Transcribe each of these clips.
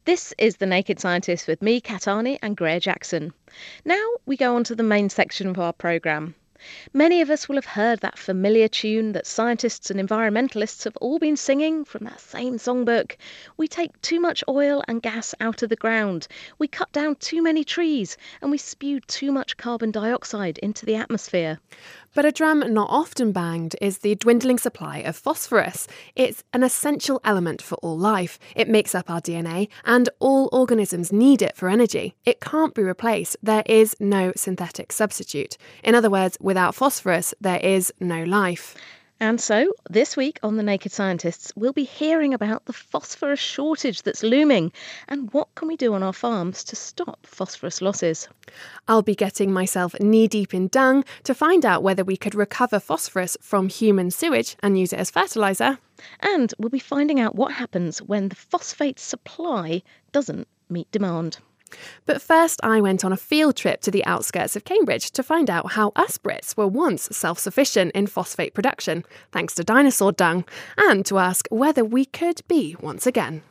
This is The Naked Scientist with me, Kat Arney, and Greer Jackson. Now we go on to the main section of our programme. Many of us will have heard that familiar tune that scientists and environmentalists have all been singing from that same songbook. We take too much oil and gas out of the ground, we cut down too many trees, and we spew too much carbon dioxide into the atmosphere. But a drum not often banged is the dwindling supply of phosphorus. It's an essential element for all life. It makes up our DNA, and all organisms need it for energy. It can't be replaced. There is no synthetic substitute. In other words, without phosphorus, there is no life. And so, this week on The Naked Scientists, we'll be hearing about the phosphorus shortage that's looming and what can we do on our farms to stop phosphorus losses. I'll be getting myself knee-deep in dung to find out whether we could recover phosphorus from human sewage and use it as fertiliser. And we'll be finding out what happens when the phosphate supply doesn't meet demand. But first, I went on a field trip to the outskirts of Cambridge to find out how us Brits were once self-sufficient in phosphate production, thanks to dinosaur dung, and to ask whether we could be once again.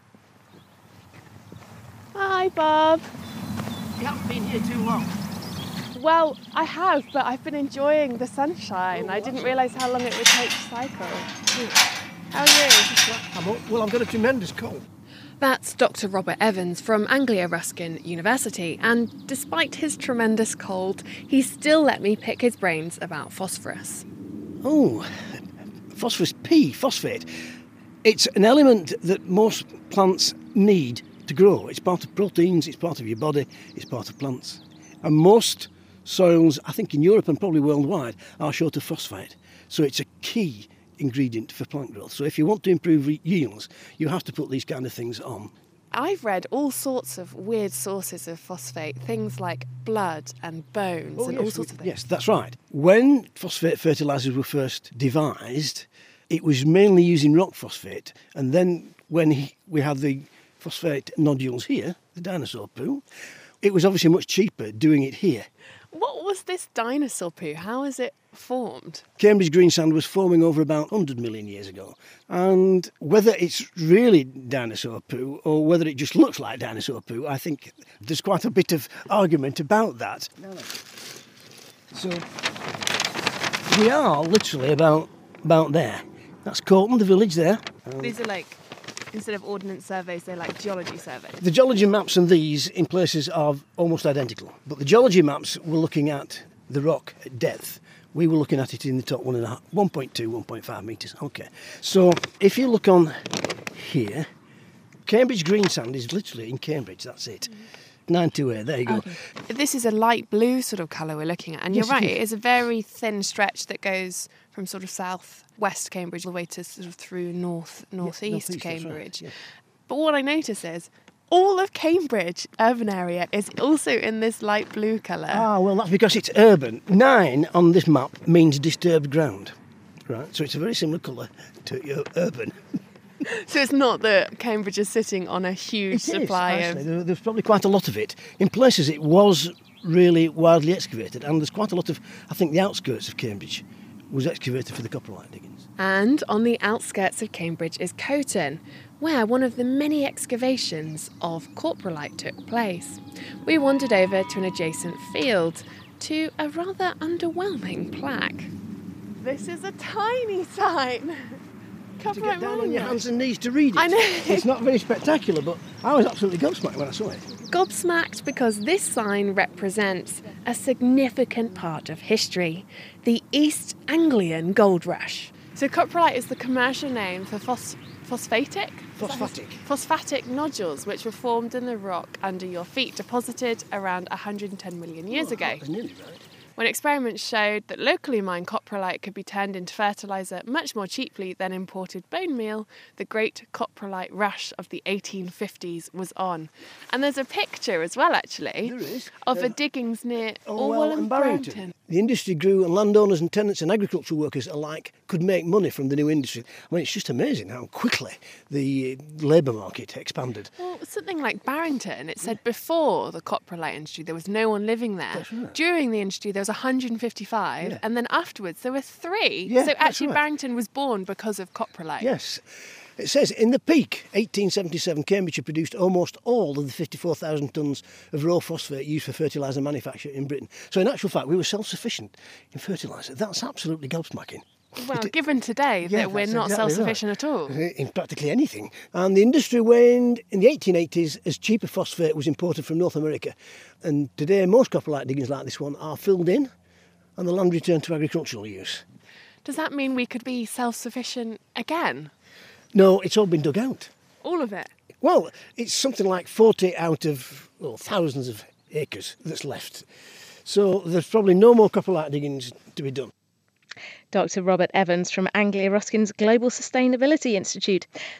Hi, Bob. You haven't been here too long. Well, I have, but I've been enjoying the sunshine. I didn't realise how long it would take to cycle. How are you? Well, I've got a tremendous cold. That's Dr. Robert Evans from Anglia Ruskin University, and despite his tremendous cold, he still let me pick his brains about phosphorus. Oh, phosphorus P, phosphate. It's an element that most plants need to grow. It's part of proteins, it's part of your body, it's part of plants. And most soils, I think in Europe and probably worldwide, are short of phosphate. So it's a key ingredient for plant growth. So if you want to improve yields, you have to put these kind of things on. I've read all sorts of weird sources of phosphate, things like blood and bones all sorts of things. Yes, that's right. When phosphate fertilisers were first devised, it was mainly using rock phosphate. And then when we had the phosphate nodules here, the dinosaur poo, it was obviously much cheaper doing it here. What was this dinosaur poo? How is it formed? Cambridge greensand was forming over about 100 million years ago. And whether it's really dinosaur poo or whether it just looks like dinosaur poo, I think there's quite a bit of argument about that. So we are literally about there. That's Corton, the village there. These are like, instead of ordnance surveys, they're like geology surveys. The geology maps and these in places are almost identical. But the geology maps were looking at the rock at depth. We were looking at it in the top 1.2, 1.5 metres. OK. So if you look on here, Cambridge greensand is literally in Cambridge, that's it. 92A, there you go. Okay. This is a light blue sort of colour we're looking at. And Yes, you're right, it is. it is a very thin stretch that goes from sort of south-west Cambridge all the way to sort of through northeast northeast, that's right, Cambridge. yeah. But what I notice is all of Cambridge urban area is also in this light blue colour. Ah, well, that's because it's urban. 9 on this map means disturbed ground. Right, so it's a very similar colour to urban. So it's not that Cambridge is sitting on a huge It supply is, of... actually. There's probably quite a lot of it. In places it was really widely excavated, and there's quite a lot of, I think the outskirts of Cambridge was excavated for the coprolite diggings. And on the outskirts of Cambridge is Coton, where one of the many excavations of coprolite took place. We wandered over to an adjacent field to a rather underwhelming plaque. This is a tiny sign. To get down on your hands and knees to read it. I know. It's not very spectacular, but I was absolutely gobsmacked when I saw it. Gobsmacked because this sign represents a significant part of history, the East Anglian Gold Rush. So coprolite is the commercial name for phosphatic nodules which were formed in the rock under your feet, deposited around 110 million years ago. That was nearly right. When experiments showed that locally mined coprolite could be turned into fertiliser much more cheaply than imported bone meal, the great coprolite rush of the 1850s was on. And there's a picture as well, actually, There is. of a diggings near Orwell and and Barrington. Barrington. The industry grew and landowners and tenants and agricultural workers alike could make money from the new industry. I mean, it's just amazing how quickly the labour market expanded. Well, something like Barrington, it said before the coprolite industry there was no one living there. That's right. During the industry there was 155, Yeah. and then afterwards there were 3. Yeah, so that's actually right. Barrington was born because of coprolite. Yes. It says, in the peak, 1877, Cambridgeshire produced almost all of the 54,000 tonnes of raw phosphate used for fertiliser manufacture in Britain. So in actual fact, we were self-sufficient in fertiliser. That's absolutely gobsmacking. Well, given today that we're not exactly self-sufficient at all. In practically anything. And the industry waned in the 1880s as cheaper phosphate was imported from North America. And today, most coprolite diggings like this one are filled in and the land returned to agricultural use. Does that mean we could be self-sufficient again? No, it's all been dug out. All of it? Well, it's something like 40 out of thousands of acres that's left. So there's probably no more coprolite diggings to be done. Dr. Robert Evans from Anglia Ruskin's Global Sustainability Institute.